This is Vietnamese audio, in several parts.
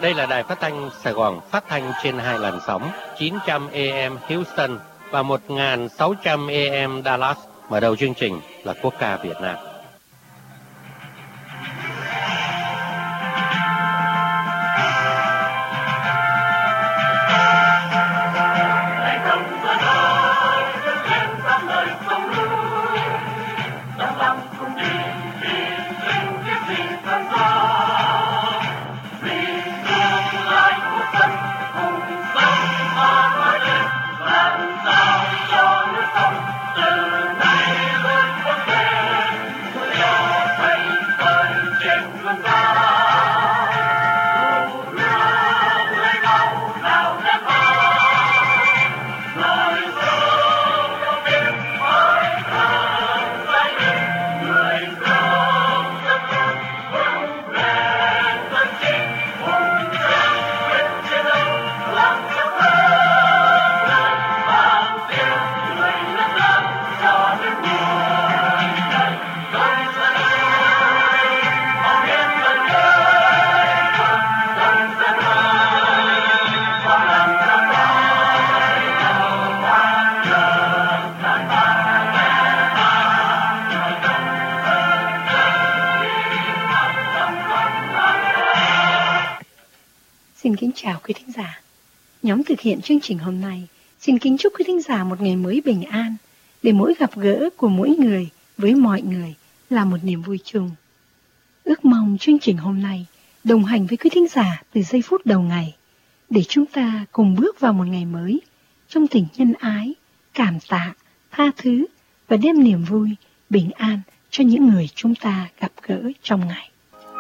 Đây là đài phát thanh Sài Gòn, phát thanh trên 2 làn sóng 900 AM Houston và 1600 AM Dallas. Mở đầu chương trình là quốc ca Việt Nam. Xin kính chào quý thính giả. Nhóm thực hiện chương trình hôm nay xin kính chúc quý thính giả một ngày mới bình an, để mỗi gặp gỡ của mỗi người với mọi người là một niềm vui chung. Ước mong chương trình hôm nay đồng hành với quý thính giả từ giây phút đầu ngày, để chúng ta cùng bước vào một ngày mới trong tình nhân ái, cảm tạ, tha thứ và đem niềm vui, bình an cho những người chúng ta gặp gỡ trong ngày.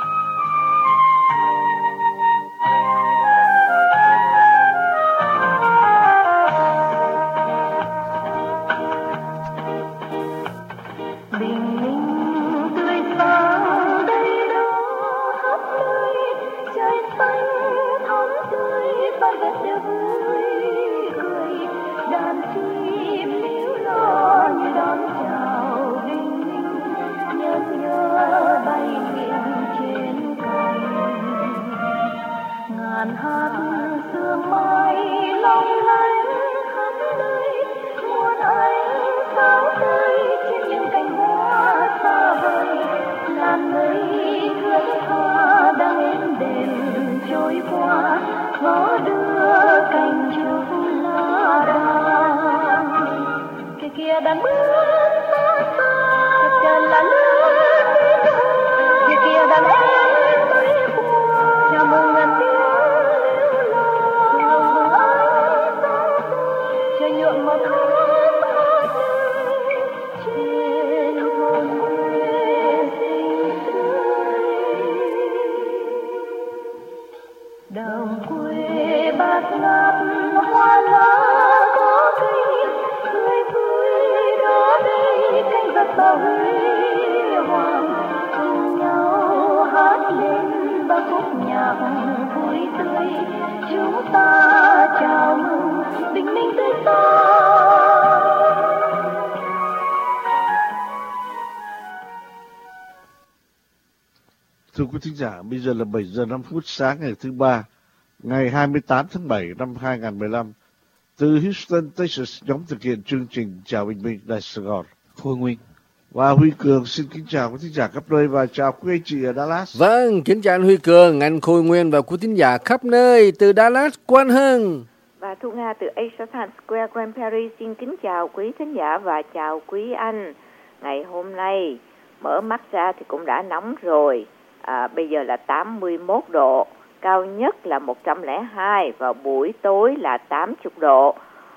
Thưa quý thính giả, bây giờ là 7 giờ 5 phút sáng ngày thứ Ba, ngày 28 tháng 7 năm 2015. Từ Houston, Texas, nhóm thực hiện chương trình Chào Bình Minh, Đài Sài Gòn, Khôi Nguyên và Huy Cường xin kính chào quý thính giả khắp nơi và chào quý anh chị ở Dallas. Vâng, kính chào anh Huy Cường, anh Khôi Nguyên và quý thính giả khắp nơi. Từ Dallas, Quang Hưng và Thu Nga từ Asia Times Square, Grand Prairie xin kính chào quý thính giả và chào quý anh. Ngày hôm nay mở mắt ra thì cũng đã nóng rồi. Bây giờ là 81 độ, cao nhất là 102 và buổi tối là 80 độ.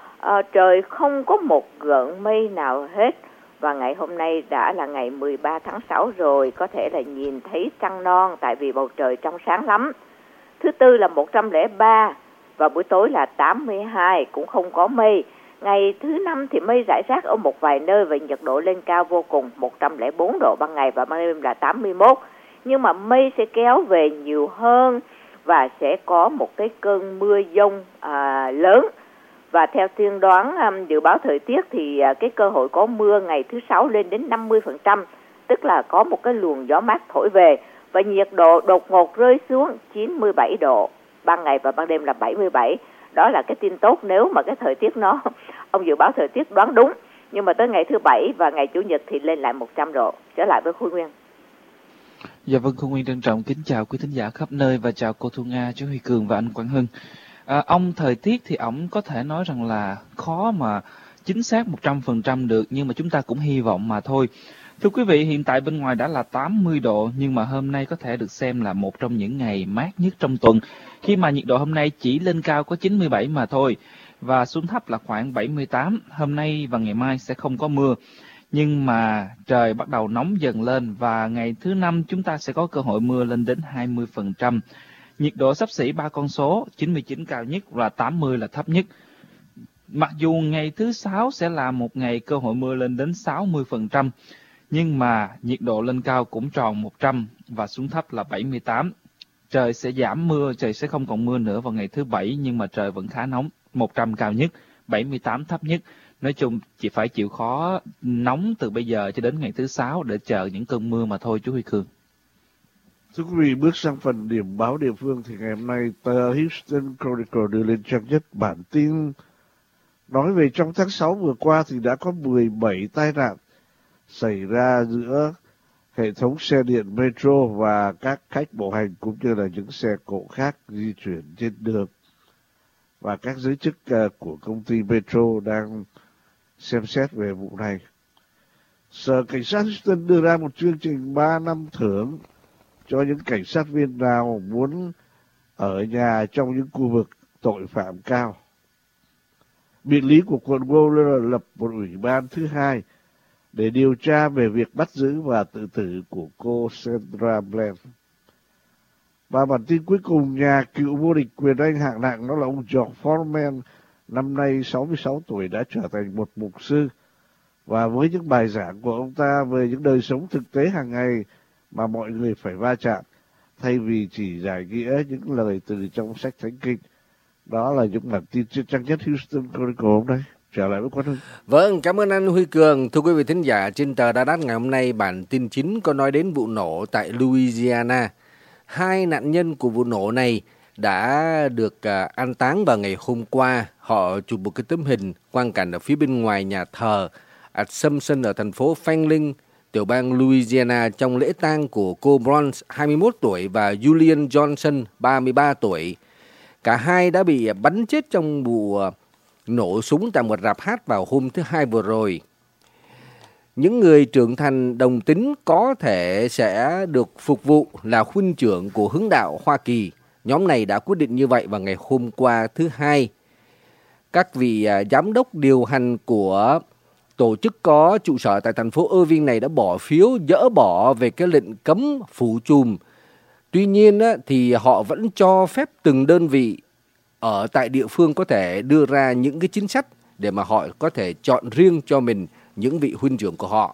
Trời không có một gợn mây nào hết và ngày hôm nay đã là ngày 13 tháng 6 rồi, có thể là nhìn thấy trăng non tại vì bầu trời trong sáng lắm. Thứ Tư là 103 và buổi tối là 82, cũng không có mây. Ngày thứ Năm thì mây rải rác ở một vài nơi và nhiệt độ lên cao vô cùng, 104 độ ban ngày và ban đêm là 81. Nhưng mà mây sẽ kéo về nhiều hơn và sẽ có một cái cơn mưa dông lớn. Và theo tiên đoán dự báo thời tiết thì cái cơ hội có mưa ngày thứ Sáu lên đến 50%, tức là có một cái luồng gió mát thổi về và nhiệt độ đột ngột rơi xuống 97 độ. ban ngày và ban đêm là 77. Đó là cái tin tốt nếu mà cái thời tiết nó, ông dự báo thời tiết đoán đúng. Nhưng mà tới ngày thứ Bảy và ngày Chủ nhật thì lên lại 100 độ. Trở lại với Khôi Nguyên. Dạ vâng, Khôi Nguyên trân trọng kính chào quý thính giả khắp nơi và chào cô Thu Nga, chú Huy Cường và anh Quang Hưng. Ông thời tiết thì ổng có thể nói rằng là khó mà chính xác 100% được, nhưng mà chúng ta cũng hy vọng mà thôi. Thưa quý vị, hiện tại bên ngoài đã là 80 độ, nhưng mà hôm nay có thể được xem là một trong những ngày mát nhất trong tuần, khi mà nhiệt độ hôm nay chỉ lên cao có 97 mà thôi, và xuống thấp là khoảng 78. Hôm nay và ngày mai sẽ không có mưa, nhưng mà trời bắt đầu nóng dần lên, và ngày thứ Năm chúng ta sẽ có cơ hội mưa lên đến 20%. Nhiệt độ xấp xỉ 3 con số, 99 cao nhất và 80 là thấp nhất. Mặc dù ngày thứ Sáu sẽ là một ngày cơ hội mưa lên đến 60%, nhưng mà nhiệt độ lên cao cũng tròn 100 và xuống thấp là 78. Trời sẽ giảm mưa, trời sẽ không còn mưa nữa vào ngày thứ Bảy, nhưng mà trời vẫn khá nóng, 100 cao nhất, 78 thấp nhất. Nói chung chỉ phải chịu khó nóng từ bây giờ cho đến ngày thứ Sáu để chờ những cơn mưa mà thôi, chú Huy Cường. Thưa quý vị, bước sang phần điểm báo địa phương thì ngày hôm nay tờ Houston Chronicle đưa lên trang nhất bản tin nói về trong tháng 6 vừa qua thì đã có 17 tai nạn xảy ra giữa hệ thống xe điện Metro và các khách bộ hành cũng như là những xe cộ khác di chuyển trên đường. Và các giới chức của công ty Metro đang xem xét về vụ này. Sở Cảnh sát Houston đưa ra một chương trình 3 năm thưởng cho những cảnh sát viên nào muốn ở nhà trong những khu vực tội phạm cao. Biện lý của quận Waller lập một ủy ban thứ hai để điều tra về việc bắt giữ và tự tử của cô Sandra Bland. Và bản tin cuối cùng, nhà cựu vô địch quyền Anh hạng nặng đó là ông George Foreman, năm nay 66 tuổi đã trở thành một mục sư. Và với những bài giảng của ông ta về những đời sống thực tế hàng ngày mà mọi người phải va chạm, thay vì chỉ giải nghĩa những lời từ trong sách Thánh Kinh. Đó là những bản tin trên trang nhất Houston Chronicle hôm nay. Trở lại với Quang Hưng. Vâng, cảm ơn anh Huy Cường. Thưa quý vị thính giả, trên tờ Dallas ngày hôm nay, bản tin chính có nói đến vụ nổ tại Louisiana. 2 nạn nhân của vụ nổ này đã được an táng vào ngày hôm qua. Họ chụp một cái tấm hình quang cảnh ở phía bên ngoài nhà thờ Assumption ở thành phố Franklin, tiểu bang Louisiana, trong lễ tang của cô Bronze 21 tuổi và Julian Johnson 33 tuổi. Cả hai đã bị bắn chết trong vụ nổ súng tại một rạp hát vào hôm thứ Hai vừa rồi. Những người trưởng thành đồng tính có thể sẽ được phục vụ là huynh trưởng của hướng đạo Hoa Kỳ. Nhóm này đã quyết định như vậy vào ngày hôm qua thứ Hai. Các vị giám đốc điều hành của tổ chức có trụ sở tại thành phố Irving này đã bỏ phiếu dỡ bỏ về cái lệnh cấm phủ chùm. Tuy nhiên thì họ vẫn cho phép từng đơn vị ở tại địa phương có thể đưa ra những cái chính sách để mà họ có thể chọn riêng cho mình những vị huynh trưởng của họ.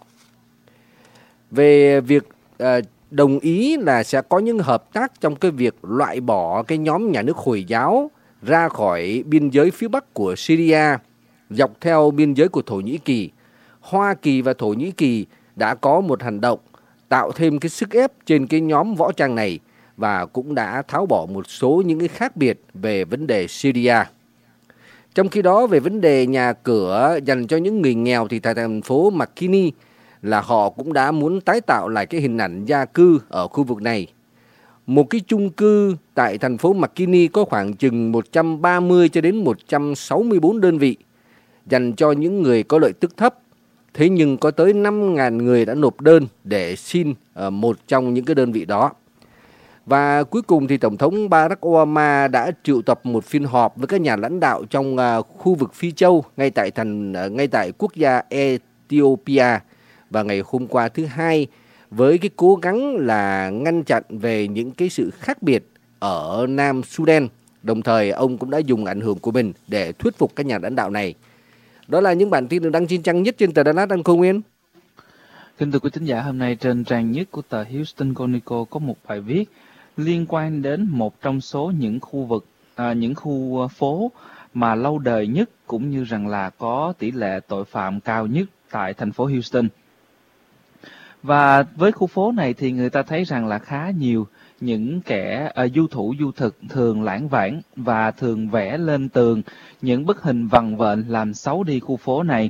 Về việc đồng ý là sẽ có những hợp tác trong cái việc loại bỏ cái nhóm nhà nước Hồi giáo ra khỏi biên giới phía bắc của Syria, dọc theo biên giới của Thổ Nhĩ Kỳ. Hoa Kỳ và Thổ Nhĩ Kỳ đã có một hành động tạo thêm cái sức ép trên cái nhóm võ trang này và cũng đã tháo bỏ một số những cái khác biệt về vấn đề Syria. Trong khi đó, về vấn đề nhà cửa dành cho những người nghèo thì tại thành phố McKinney là họ cũng đã muốn tái tạo lại cái hình ảnh gia cư ở khu vực này. Một cái chung cư tại thành phố McKinney có khoảng chừng 130 cho đến 164 đơn vị dành cho những người có lợi tức thấp. Thế nhưng có tới 5.000 người đã nộp đơn để xin một trong những cái đơn vị đó. Và cuối cùng thì Tổng thống Barack Obama đã triệu tập một phiên họp với các nhà lãnh đạo trong khu vực Phi Châu ngay tại quốc gia Ethiopia vào ngày hôm qua thứ Hai, với cái cố gắng là ngăn chặn về những cái sự khác biệt ở Nam Sudan. Đồng thời ông cũng đã dùng ảnh hưởng của mình để thuyết phục các nhà lãnh đạo này. Đó là những bản tin được đăng trên trang nhất trên tờ Dallas, anh Khôi Nguyên. Kính thưa quý thính giả, hôm nay trên trang nhất của tờ Houston Chronicle có một bài viết liên quan đến một trong số những khu vực, những khu phố mà lâu đời nhất cũng như rằng là có tỷ lệ tội phạm cao nhất tại thành phố Houston. Và với khu phố này thì người ta thấy rằng là khá nhiều những kẻ du thủ du thực thường lãng vãng và thường vẽ lên tường những bức hình vằn vện làm xấu đi khu phố này.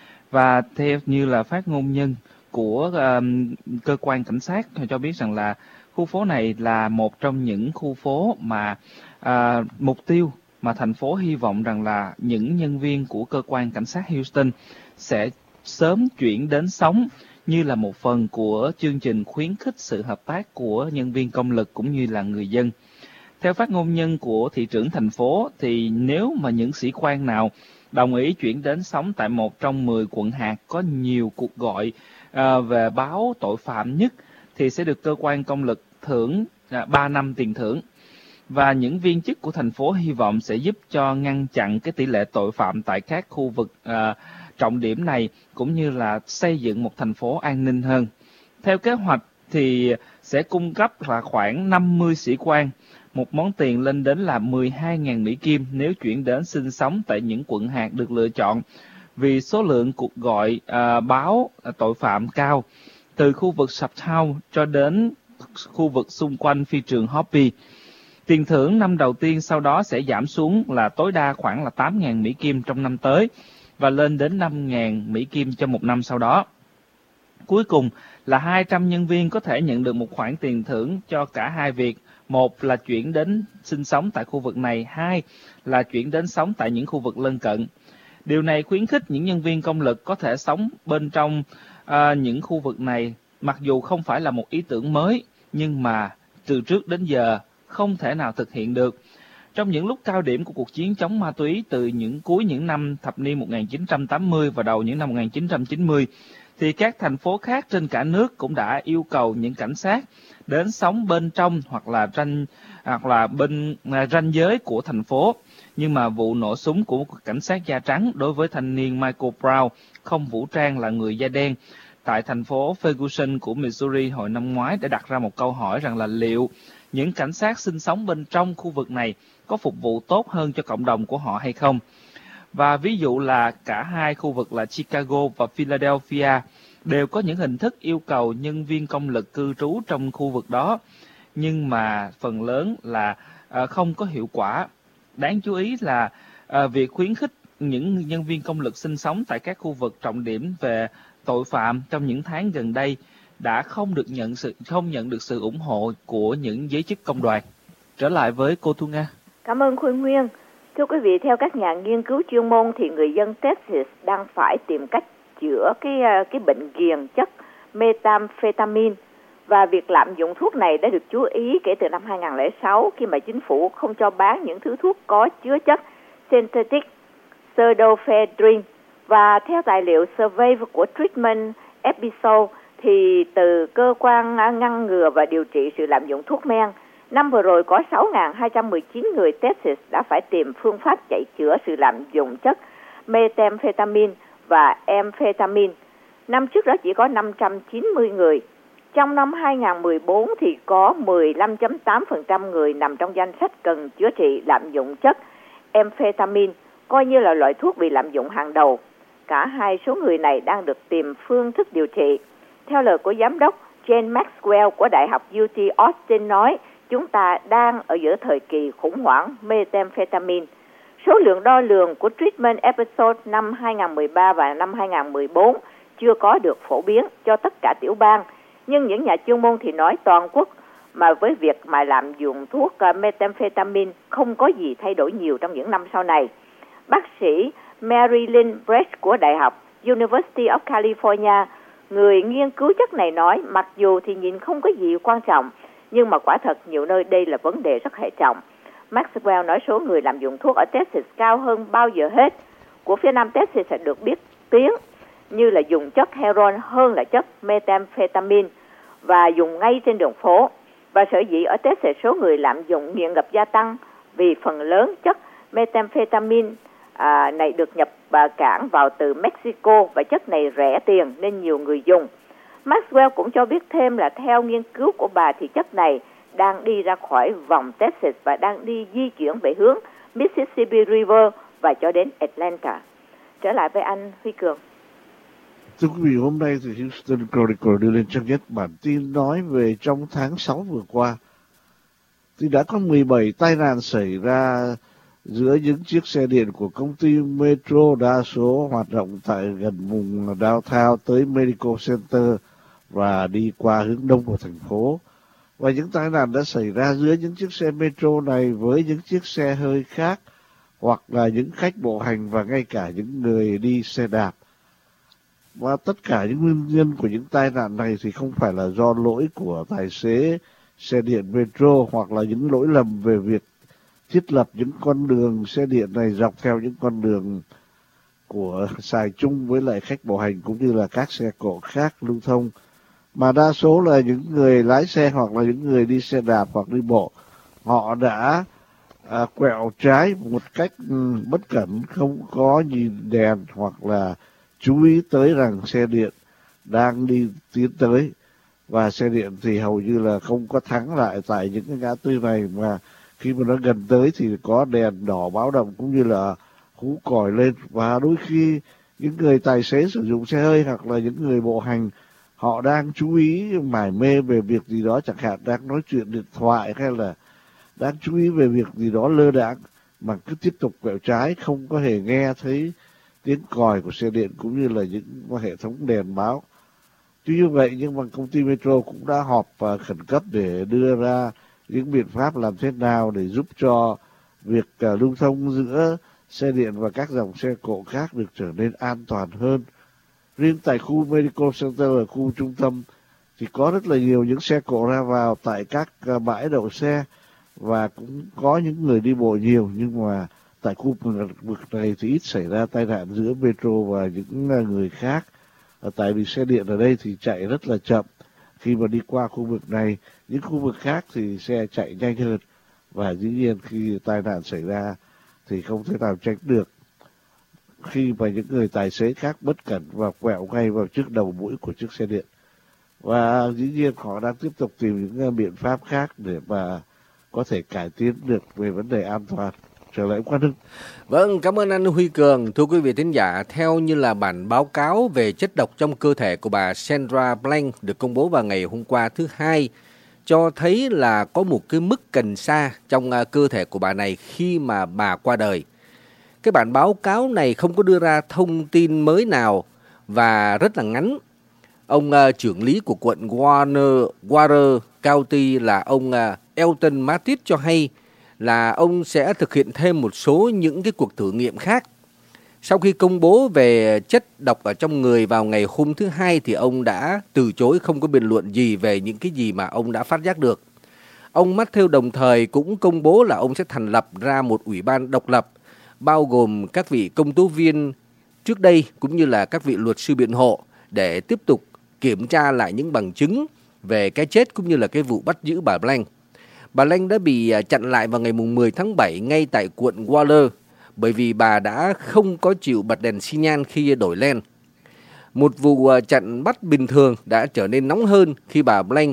Và theo như là phát ngôn nhân của cơ quan cảnh sát cho biết rằng là khu phố này là một trong những khu phố mà mục tiêu mà thành phố hy vọng rằng là những nhân viên của cơ quan cảnh sát Houston sẽ sớm chuyển đến sống như là một phần của chương trình khuyến khích sự hợp tác của nhân viên công lực cũng như là người dân. Theo phát ngôn nhân của thị trưởng thành phố thì nếu mà những sĩ quan nào đồng ý chuyển đến sống tại một trong 10 quận hạt có nhiều cuộc gọi về báo tội phạm nhất thì sẽ được cơ quan công lực thưởng 3 năm tiền thưởng. Và những viên chức của thành phố hy vọng sẽ giúp cho ngăn chặn cái tỷ lệ tội phạm tại các khu vực trọng điểm này cũng như là xây dựng một thành phố an ninh hơn. Theo kế hoạch thì sẽ cung cấp là khoảng 50 sĩ quan, một món tiền lên đến là 12.000 Mỹ Kim nếu chuyển đến sinh sống tại những quận hạt được lựa chọn vì số lượng cuộc gọi báo tội phạm cao từ khu vực Uptown cho đến khu vực xung quanh phi trường Hoppy. Tiền thưởng năm đầu tiên sau đó sẽ giảm xuống là tối đa khoảng là 8.000 Mỹ Kim trong năm tới và lên đến 5.000 Mỹ Kim cho một năm sau đó. Cuối cùng là 200 nhân viên có thể nhận được một khoản tiền thưởng cho cả hai việc. Một là chuyển đến sinh sống tại khu vực này, hai là chuyển đến sống tại những khu vực lân cận. Điều này khuyến khích những nhân viên công lực có thể sống bên trong những khu vực này, mặc dù không phải là một ý tưởng mới, nhưng mà từ trước đến giờ không thể nào thực hiện được. Trong những lúc cao điểm của cuộc chiến chống ma túy từ cuối những năm thập niên 1980 và đầu những năm 1990, thì các thành phố khác trên cả nước cũng đã yêu cầu những cảnh sát đến sống bên trong hoặc là bên ranh giới của thành phố. Nhưng mà vụ nổ súng của cảnh sát da trắng đối với thanh niên Michael Brown không vũ trang là người da đen tại thành phố Ferguson của Missouri hồi năm ngoái đã đặt ra một câu hỏi rằng là liệu những cảnh sát sinh sống bên trong khu vực này có phục vụ tốt hơn cho cộng đồng của họ hay không. Và ví dụ là cả hai khu vực là Chicago và Philadelphia đều có những hình thức yêu cầu nhân viên công lực cư trú trong khu vực đó, nhưng mà phần lớn là không có hiệu quả. Đáng chú ý là việc khuyến khích những nhân viên công lực sinh sống tại các khu vực trọng điểm về tội phạm trong những tháng gần đây đã không nhận được sự ủng hộ của những giới chức công đoàn. Trở lại với cô Thu Nga. Cảm ơn Khôi Nguyên. Thưa quý vị, theo các nhà nghiên cứu chuyên môn thì người dân Texas đang phải tìm cách chữa cái bệnh ghiền chất methamphetamine, và việc lạm dụng thuốc này đã được chú ý kể từ năm 2006 khi mà chính phủ không cho bán những thứ thuốc có chứa chất synthetic pseudoephedrine. Và theo tài liệu survey của Treatment Episode thì từ cơ quan ngăn ngừa và điều trị sự lạm dụng thuốc men, năm vừa rồi có 6.219 người Texas đã phải tìm phương pháp chạy chữa sự lạm dụng chất methamphetamine và amphetamine. Năm trước đó chỉ có 590 người. Trong năm 2014 thì có 15.8% người nằm trong danh sách cần chữa trị lạm dụng chất amphetamine, coi như là loại thuốc bị lạm dụng hàng đầu. Cả hai số người này đang được tìm phương thức điều trị. Theo lời của giám đốc Jane Maxwell của Đại học UT Austin nói, chúng ta đang ở giữa thời kỳ khủng hoảng methamphetamine. Số lượng đo lường của Treatment Episode năm 2013 và năm 2014 chưa có được phổ biến cho tất cả tiểu bang, nhưng những nhà chuyên môn thì nói toàn quốc mà với việc mà lạm dụng thuốc methamphetamine không có gì thay đổi nhiều trong những năm sau này. Bác sĩ Mary Lynn Brecht của Đại học University of California, người nghiên cứu chất này nói, mặc dù thì nhìn không có gì quan trọng, nhưng mà quả thật nhiều nơi đây là vấn đề rất hệ trọng. Maxwell nói số người lạm dụng thuốc ở Texas cao hơn bao giờ hết. Của phía Nam Texas sẽ được biết tiếng như là dùng chất heroin hơn là chất methamphetamine và dùng ngay trên đường phố. Và sở dĩ ở Texas số người lạm dụng nghiện ngập gia tăng vì phần lớn chất methamphetamine này được nhập cảng vào từ Mexico và chất này rẻ tiền nên nhiều người dùng. Maxwell cũng cho biết thêm là theo nghiên cứu của bà thì chất này đang đi ra khỏi vòng Texas và đang đi di chuyển về hướng Mississippi River và cho đến Atlanta. Trở lại với anh Huy Cường. Thưa quý vị, hôm nay thì Houston Chronicle đưa lên trang nhất bản tin nói về trong tháng 6 vừa qua, thì đã có 17 tai nạn xảy ra giữa những chiếc xe điện của công ty Metro, đa số hoạt động tại gần vùng downtown tới Medical Center và đi qua hướng đông của thành phố. Và những tai nạn đã xảy ra giữa những chiếc xe Metro này với những chiếc xe hơi khác, hoặc là những khách bộ hành và ngay cả những người đi xe đạp. Và tất cả những nguyên nhân của những tai nạn này thì không phải là do lỗi của tài xế xe điện Metro, hoặc là những lỗi lầm về việc thiết lập những con đường xe điện này dọc theo những con đường của xài chung với lại khách bộ hành cũng như là các xe cộ khác lưu thông, mà đa số là những người lái xe hoặc là những người đi xe đạp hoặc đi bộ. Họ đã quẹo trái một cách bất cẩn, không có nhìn đèn hoặc là chú ý tới rằng xe điện đang đi tiến tới, và xe điện thì hầu như là không có thắng lại tại những cái ngã tư này, mà khi mà nó gần tới thì có đèn đỏ báo động cũng như là hú còi lên. Và đôi khi những người tài xế sử dụng xe hơi hoặc là những người bộ hành, họ đang chú ý mải mê về việc gì đó, chẳng hạn đang nói chuyện điện thoại hay là đang chú ý về việc gì đó lơ đãng, mà cứ tiếp tục quẹo trái, không có hề nghe thấy tiếng còi của xe điện cũng như là những hệ thống đèn báo. Tuy như vậy nhưng mà công ty Metro cũng đã họp khẩn cấp để đưa ra những biện pháp làm thế nào để giúp cho việc lưu thông giữa xe điện và các dòng xe cộ khác được trở nên an toàn hơn. Riêng tại khu Medical Center ở khu trung tâm thì có rất là nhiều những xe cộ ra vào tại các bãi đậu xe, và cũng có những người đi bộ nhiều, nhưng mà tại khu vực này thì ít xảy ra tai nạn giữa Metro và những người khác. Tại vì xe điện ở đây thì chạy rất là chậm khi mà đi qua khu vực này, những khu vực khác thì xe chạy nhanh hơn, và dĩ nhiên khi tai nạn xảy ra thì không thể nào tránh được khi mà những người tài xế khác bất cẩn và quẹo ngay vào trước đầu mũi của chiếc xe điện. Và dĩ nhiên họ đang tiếp tục tìm những biện pháp khác để mà có thể cải tiến được về vấn đề an toàn. Trở lại Quang Hưng. Vâng, cảm ơn anh Huy Cường. Thưa quý vị thính giả, theo như là bản báo cáo về chất độc trong cơ thể của bà Sandra Bland được công bố vào ngày hôm qua thứ Hai, cho thấy là có một cái mức cần sa trong cơ thể của bà này khi mà bà qua đời. Cái bản báo cáo này không có đưa ra thông tin mới nào và rất là ngắn. Ông trưởng lý của quận Warner County là ông Elton Mattis cho hay là ông sẽ thực hiện thêm một số những cái cuộc thử nghiệm khác. Sau khi công bố về chất độc ở trong người vào ngày hôm thứ Hai thì ông đã từ chối không có bình luận gì về những cái gì mà ông đã phát giác được. Ông Matthew đồng thời cũng công bố là ông sẽ thành lập ra một ủy ban độc lập bao gồm các vị công tố viên trước đây cũng như là các vị luật sư biện hộ để tiếp tục kiểm tra lại những bằng chứng về cái chết cũng như là cái vụ bắt giữ bà Bland. Bà Bland đã bị chặn lại vào ngày 10 tháng 7 ngay tại quận Waller bởi vì bà đã không có chịu bật đèn xi nhan khi đổi len. Một vụ chặn bắt bình thường đã trở nên nóng hơn khi bà Bland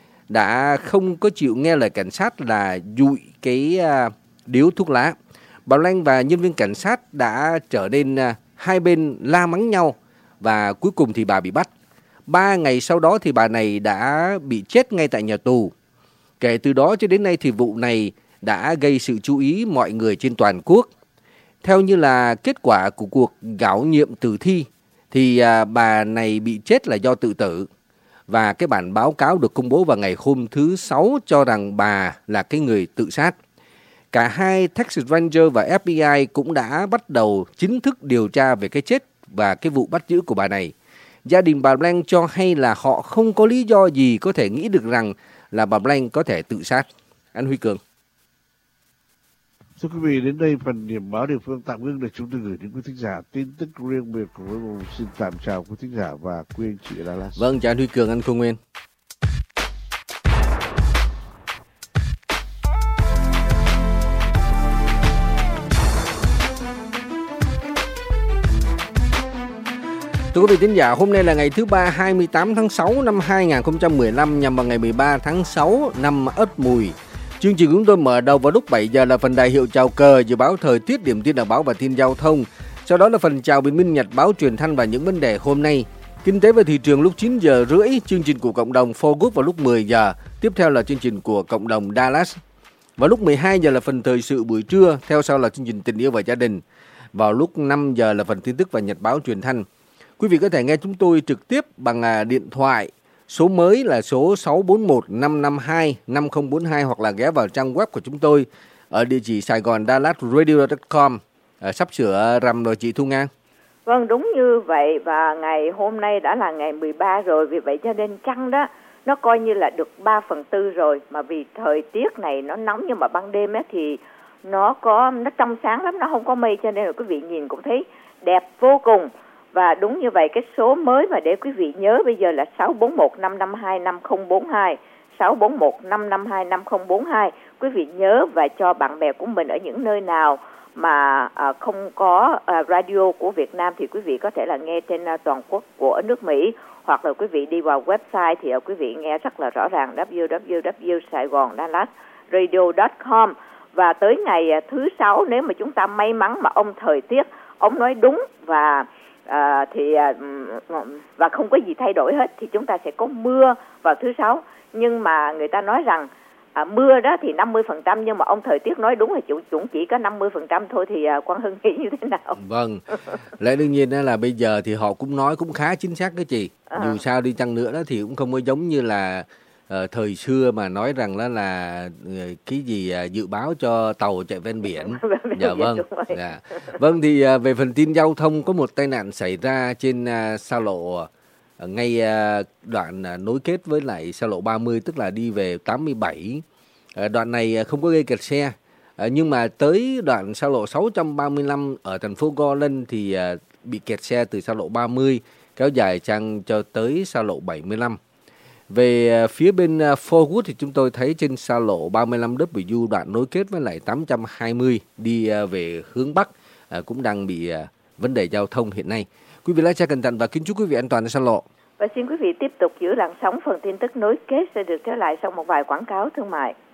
đã không có chịu nghe lời cảnh sát là dụi cái điếu thuốc lá. Bà Bland và nhân viên cảnh sát đã trở nên hai bên la mắng nhau và cuối cùng thì bà bị bắt. 3 ngày sau đó thì bà này đã bị chết ngay tại nhà tù. Kể từ đó cho đến nay thì vụ này đã gây sự chú ý mọi người trên toàn quốc. Theo như là kết quả của cuộc khảo nghiệm tử thi thì bà này bị chết là do tự tử. Và cái bản báo cáo được công bố vào ngày hôm thứ Sáu cho rằng bà là cái người tự sát. Cả hai Texas Ranger và FBI cũng đã bắt đầu chính thức điều tra về cái chết và cái vụ bắt giữ của bà này. Gia đình bà Bland cho hay là họ không có lý do gì có thể nghĩ được rằng là bà Bland có thể tự sát. Anh Huy Cường. Thưa quý vị, đến đây phần điểm báo địa phương tạm ngưng để chúng tôi gửi đến quý thính giả tin tức riêng biệt của Vương. Xin tạm chào quý thính giả và quý anh chị ở Dallas. Vâng, chào anh Huy Cường, anh Công Nguyên. Thưa quý vị thính giả, hôm nay là ngày thứ Ba 28 tháng 6 năm 2015 nhằm vào ngày 13 tháng 6 năm Ất Mùi. Chương trình chúng tôi mở đầu vào lúc 7 giờ là phần đại hiệu chào cờ, dự báo thời tiết, điểm tin dự báo và tin giao thông. Sau đó là phần chào bình minh, nhật báo, truyền thanh và những vấn đề hôm nay. Kinh tế và thị trường lúc 9 giờ rưỡi, chương trình của cộng đồng Fogus vào lúc 10 giờ. Tiếp theo là chương trình của cộng đồng Dallas. Vào lúc 12 giờ là phần thời sự buổi trưa, theo sau là chương trình Tình yêu và gia đình. Vào lúc 5 giờ là phần tin tức và nhật báo truyền thanh. Quý vị có thể nghe chúng tôi trực tiếp bằng điện thoại. Số mới là số 641 552 5042 hoặc là ghé vào trang web của chúng tôi ở địa chỉ saigondallatradio.com. Sắp sửa rằm rồi chị Thu Nga. Vâng, đúng như vậy, và ngày hôm nay đã là ngày 13 rồi, vì vậy cho nên trăng đó nó coi như là được 3/4 rồi, mà vì thời tiết này nó nóng, nhưng mà ban đêm ấy thì nó trong sáng lắm, nó không có mây, cho nên là quý vị nhìn cũng thấy đẹp vô cùng. Và đúng như vậy, cái số mới mà để quý vị nhớ bây giờ là 641 552 5042, 641 552 5042. Quý vị nhớ và cho bạn bè của mình ở những nơi nào mà không có radio của Việt Nam thì quý vị có thể là nghe trên toàn quốc của nước Mỹ, hoặc là quý vị đi vào website thì quý vị nghe rất là rõ ràng www.saigondallatradio.com. Và tới ngày thứ Sáu, nếu mà chúng ta may mắn mà ông thời tiết ông nói đúng và không có gì thay đổi hết thì chúng ta sẽ có mưa vào thứ Sáu. Nhưng mà người ta nói rằng mưa đó thì 50%, nhưng mà ông thời tiết nói đúng là chúng chỉ có 50% thôi, thì Quang Hưng nghĩ như thế nào? Vâng, lẽ đương nhiên là bây giờ thì họ cũng nói cũng khá chính xác đó chị. Dù sao đi chăng nữa đó thì cũng không có giống như là thời xưa mà nói rằng là cái gì dự báo cho tàu chạy ven biển. Dạ vâng. Dạ. Vâng, thì về phần tin giao thông, có một tai nạn xảy ra trên xa lộ ngay đoạn nối kết với lại xa lộ 30, tức là đi về 87. Đoạn này không có gây kẹt xe, nhưng mà tới đoạn xa lộ 635 ở thành phố Garland thì bị kẹt xe từ xa lộ 30 kéo dài sang cho tới xa lộ 75. Về phía bên Forwood thì chúng tôi thấy trên xa lộ 35W đoạn nối kết với lại 820 đi về hướng Bắc cũng đang bị vấn đề giao thông hiện nay. Quý vị lái xe cẩn thận và kính chúc quý vị an toàn trên xa lộ. Và xin quý vị tiếp tục giữ làn sóng, phần tin tức nối kết sẽ được trở lại sau một vài quảng cáo thương mại.